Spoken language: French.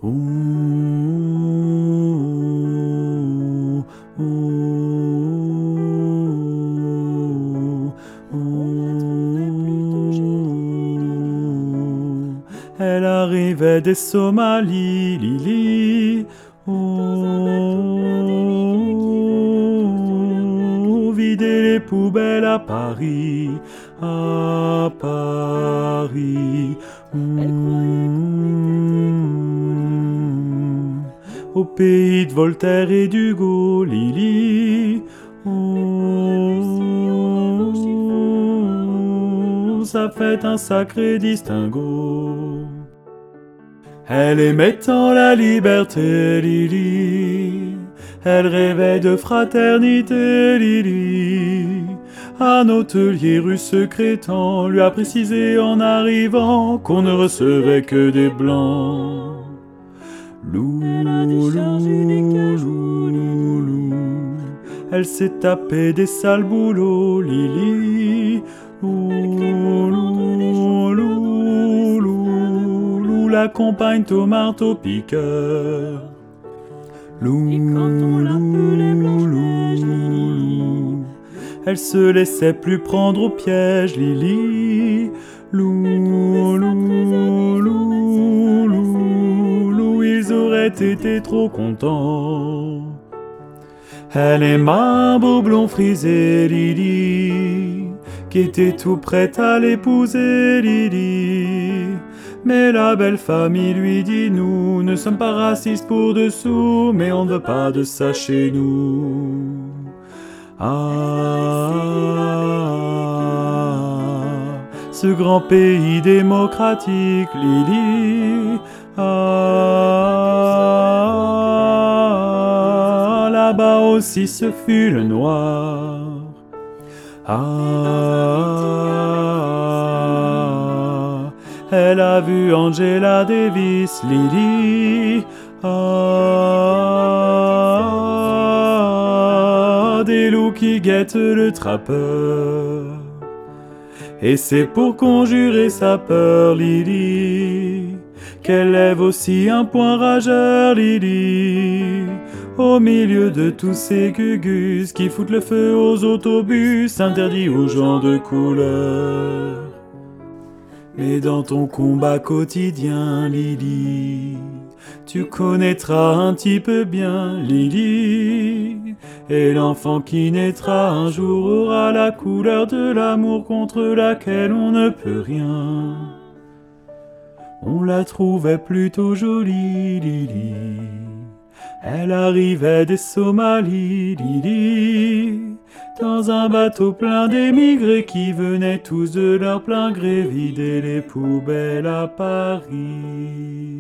Ouh, ouh, ouh. Elle arrivait des Somalies, Lily. Vider les poubelles à Paris, à Paris. Au pays de Voltaire et d'Hugo, Lily. Ça fait un sacré distinguo. Elle aimait tant la liberté, Lily. Elle rêvait de fraternité, Lily. Un hôtelier rue Secrétan lui a précisé en arrivant qu'on ne recevait que des blancs. Lou, lou, lou, lou. Elle s'est tapée des sales boulots, Lily. Lou, lou, lou, lou. La compagne au marteau piqueur. Lou, lou, lou. Elle se laissait plus prendre au piège, Lily. Lou, lou, lou. Ils auraient été trop contents. Elle aima un beau blond frisé, Lily, qui était tout prête à l'épouser, Lily. Mais la belle famille lui dit: nous ne sommes pas racistes pour dessous, mais on ne veut pas de ça chez nous. Ah, ce grand pays démocratique, Lily. Ah, là-bas aussi ce fut le noir. Ah, elle a vu Angela Davis, Lily. Ah, des loups qui guettent le trappeur. Et c'est pour conjurer sa peur, Lily, qu'elle lève aussi un poing rageur, Lily. Au milieu de tous ces gugus qui foutent le feu aux autobus, interdits aux gens de couleur. Mais dans ton combat quotidien, Lily, tu connaîtras un petit peu bien, Lily. Et l'enfant qui naîtra un jour aura la couleur de l'amour contre laquelle on ne peut rien. On la trouvait plutôt jolie, Lily. Elle arrivait des Somalies, Lily, dans un bateau plein d'émigrés qui venaient tous de leur plein gré vider les poubelles à Paris.